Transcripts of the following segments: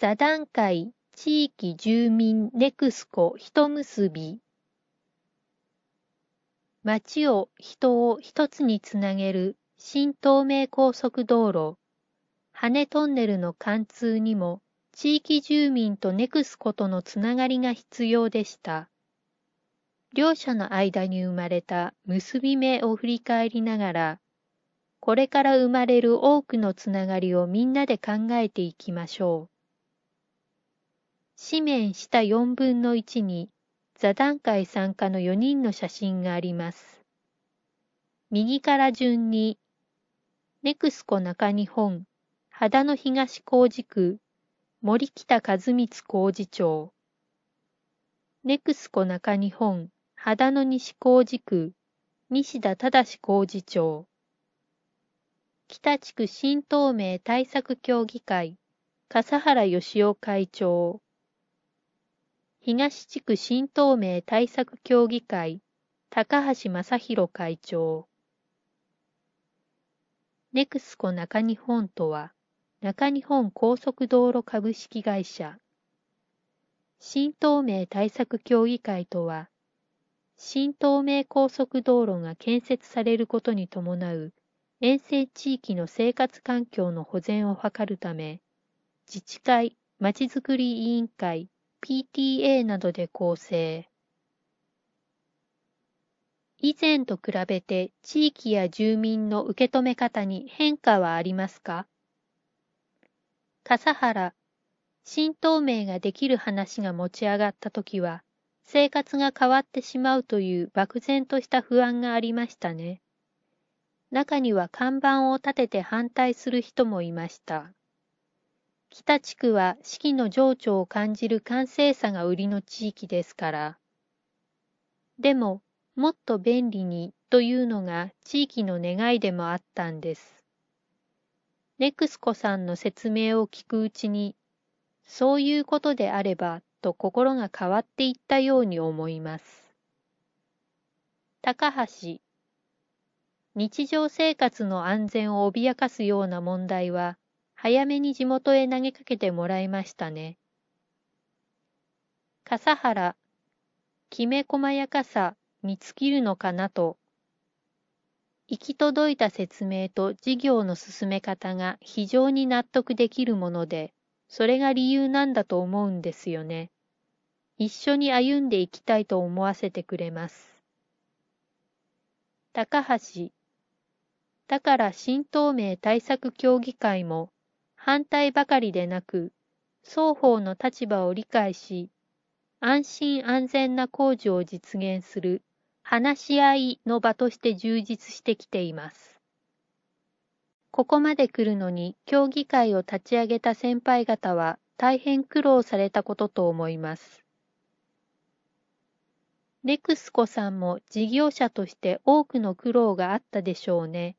座談会地域住民ネクスコ一結び。町を人を一つにつなげる新東名高速道路、羽トンネルの貫通にも地域住民とネクスコとのつながりが必要でした。両者の間に生まれた結び目を振り返りながら、これから生まれる多くのつながりをみんなで考えていきましょう。紙面下4分の1に座談会参加の4人の写真があります。右から順に、ネクスコ中日本、秦野東工事区、森北和光工事長。ネクスコ中日本、秦野西工事区、西田忠工事長。北地区新東名対策協議会、笠原義雄会長。東地区新東名対策協議会、高橋正弘会長。ネクスコ中日本とは、中日本高速道路株式会社。新東名対策協議会とは、新東名高速道路が建設されることに伴う沿線地域の生活環境の保全を図るため、自治会、まちづくり委員会、PTA などで構成。以前と比べて地域や住民の受け止め方に変化はありますか？笠原、新東名ができる話が持ち上がったときは、生活が変わってしまうという漠然とした不安がありましたね。中には看板を立てて反対する人もいました。北地区は四季の情緒を感じる閑静さが売りの地域ですから。でも、もっと便利にというのが地域の願いでもあったんです。ネクスコさんの説明を聞くうちに、そういうことであればと心が変わっていったように思います。高橋、日常生活の安全を脅かすような問題は、早めに地元へ投げかけてもらいましたね。笠原、きめ細やかさに尽きるのかなと。行き届いた説明と事業の進め方が非常に納得できるもので、それが理由なんだと思うんですよね。一緒に歩んでいきたいと思わせてくれます。高橋、だから新東名対策協議会も反対ばかりでなく、双方の立場を理解し、安心安全な工事を実現する話し合いの場として充実してきています。ここまで来るのに協議会を立ち上げた先輩方は大変苦労されたことと思います。ネクスコさんも事業者として多くの苦労があったでしょうね。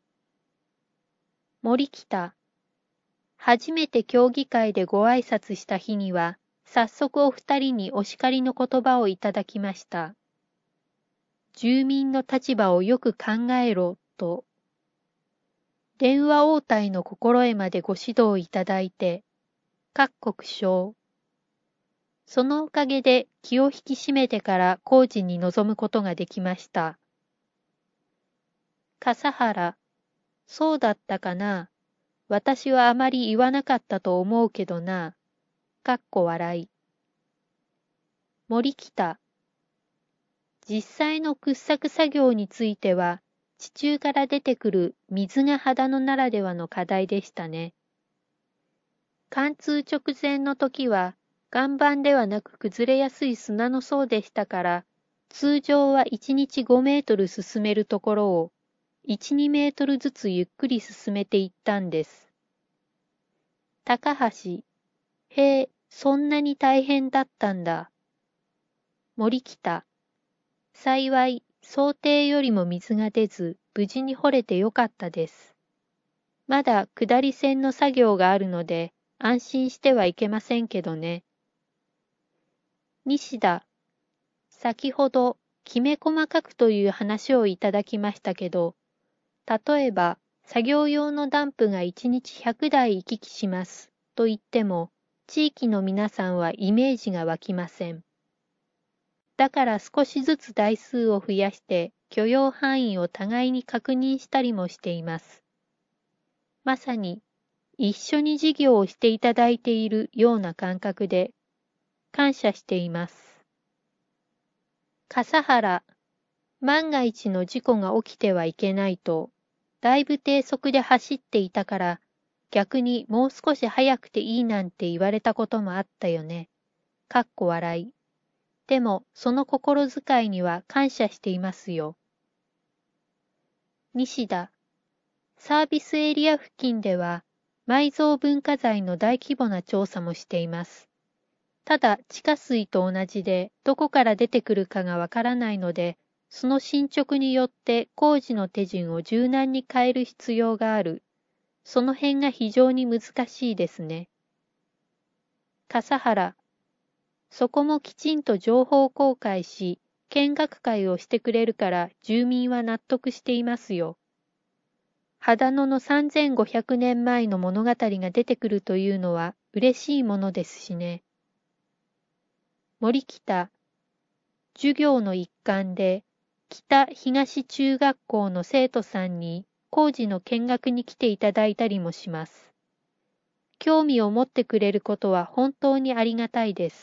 森北、初めて協議会でご挨拶した日には、早速お二人にお叱りの言葉をいただきました。住民の立場をよく考えろ、と。電話応対の心得までご指導いただいて、各国省。そのおかげで気を引き締めてから工事に臨むことができました。笠原、そうだったかな。私はあまり言わなかったと思うけどな。笑い。森北。実際の掘削作業については、地中から出てくる水が肌のならではの課題でしたね。貫通直前の時は、岩盤ではなく崩れやすい砂の層でしたから、通常は1日5メートル進めるところを、1、2メートルずつゆっくり進めていったんです。高橋、へえ、そんなに大変だったんだ。森北、幸い、想定よりも水が出ず、無事に掘れてよかったです。まだ下り線の作業があるので、安心してはいけませんけどね。西田、先ほど、きめ細かくという話をいただきましたけど、例えば、作業用のダンプが1日100台行き来しますと言っても、 地域の皆さんはイメージが湧きません。だから少しずつ台数を増やして許容範囲を互いに確認したりもしています。まさに一緒に事業をしていただいているような感覚で感謝しています。笠原、万が一の事故が起きてはいけないと、だいぶ低速で走っていたから、逆にもう少し早くていいなんて言われたこともあったよね。かっこ笑い。でも、その心遣いには感謝していますよ。西田、サービスエリア付近では、埋蔵文化財の大規模な調査もしています。ただ、地下水と同じで、どこから出てくるかがわからないので、その進捗によって工事の手順を柔軟に変える必要がある。その辺が非常に難しいですね。笠原、そこもきちんと情報公開し、見学会をしてくれるから住民は納得していますよ。秦野の3500年前の物語が出てくるというのは嬉しいものですしね。森北、授業の一環で北東中学校の生徒さんに工事の見学に来ていただいたりもします。興味を持ってくれることは本当にありがたいです。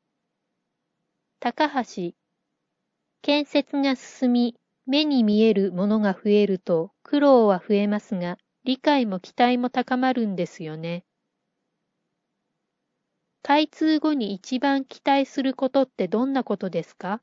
高橋、建設が進み、目に見えるものが増えると苦労は増えますが、理解も期待も高まるんですよね。開通後に一番期待することってどんなことですか？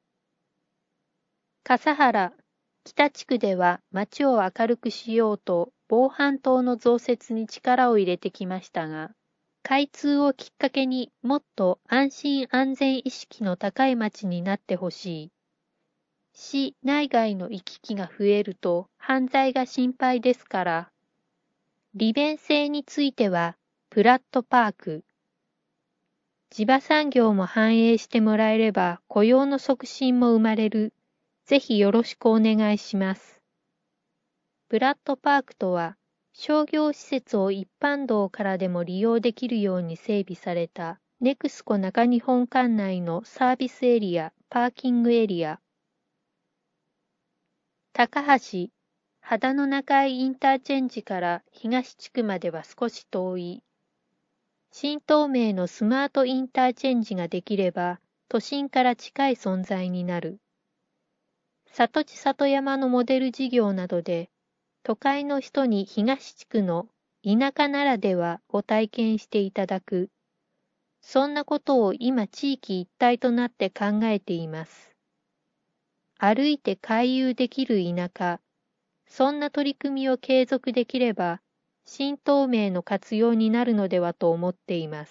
笠原、北地区では街を明るくしようと防犯灯の増設に力を入れてきましたが、開通をきっかけにもっと安心安全意識の高い街になってほしい。市内外の行き来が増えると犯罪が心配ですから、利便性についてはプラットパーク、地場産業も反映してもらえれば雇用の促進も生まれる。ぜひよろしくお願いします。プラットパークとは、商業施設を一般道からでも利用できるように整備されたネクスコ中日本管内のサービスエリア、パーキングエリア。高橋、秦野中井インターチェンジから東地区までは少し遠い。新東名のスマートインターチェンジができれば、都心から近い存在になる。里地里山のモデル事業などで、都会の人に東地区の田舎ならではを体験していただく。そんなことを今地域一体となって考えています。歩いて回遊できる田舎。そんな取り組みを継続できれば、新東名の活用になるのではと思っています。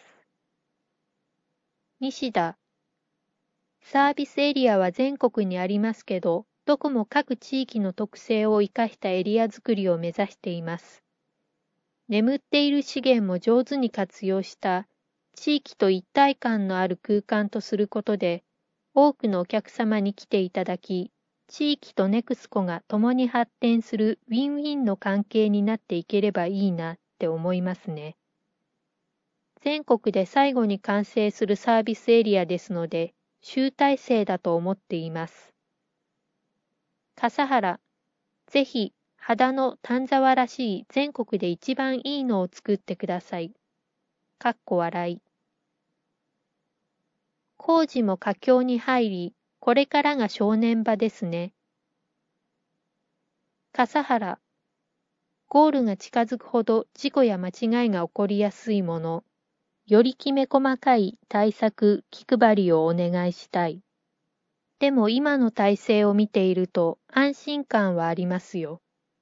西田、サービスエリアは全国にありますけど、どこも各地域の特性を生かしたエリアづくりを目指しています。眠っている資源も上手に活用した地域と一体感のある空間とすることで、多くのお客様に来ていただき、地域とネクスコが共に発展するウィンウィンの関係になっていければいいなって思いますね。全国で最後に完成するサービスエリアですので、集大成だと思っています。笠原、ぜひ、秦野丹沢らしい全国で一番いいのを作ってください。かっこ笑い。工事も佳境に入り、これからが正念場ですね。笠原、ゴールが近づくほど事故や間違いが起こりやすいもの、よりきめ細かい対策、気配りをお願いしたい。でも今の体制を見ていると安心感はありますよ。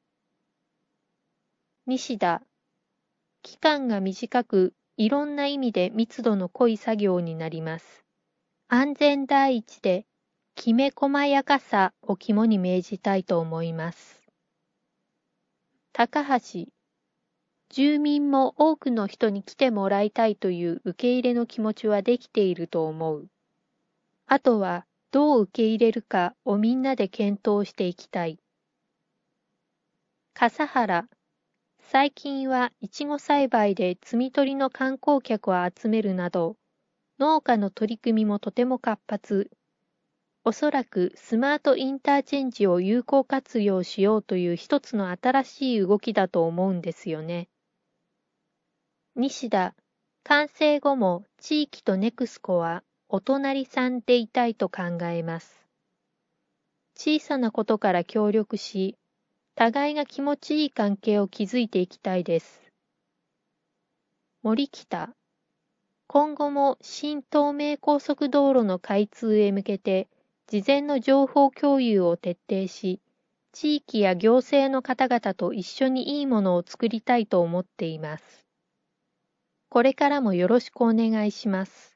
西田、期間が短く、いろんな意味で密度の濃い作業になります。安全第一で、きめ細やかさを肝に銘じたいと思います。高橋、住民も多くの人に来てもらいたいという受け入れの気持ちはできていると思う。あとは、どう受け入れるかをみんなで検討していきたい。笠原、 最近はいちご栽培で摘み取りの観光客を集めるなど、農家の取り組みもとても活発。おそらくスマートインターチェンジを有効活用しようという一つの新しい動きだと思うんですよね。西田、完成後も地域とネクスコはお隣さんでいたいと考えます。小さなことから協力し、互いが気持ちいい関係を築いていきたいです。森北、今後も新東名高速道路の開通へ向けて、事前の情報共有を徹底し、地域や行政の方々と一緒にいいものを作りたいと思っています。これからもよろしくお願いします。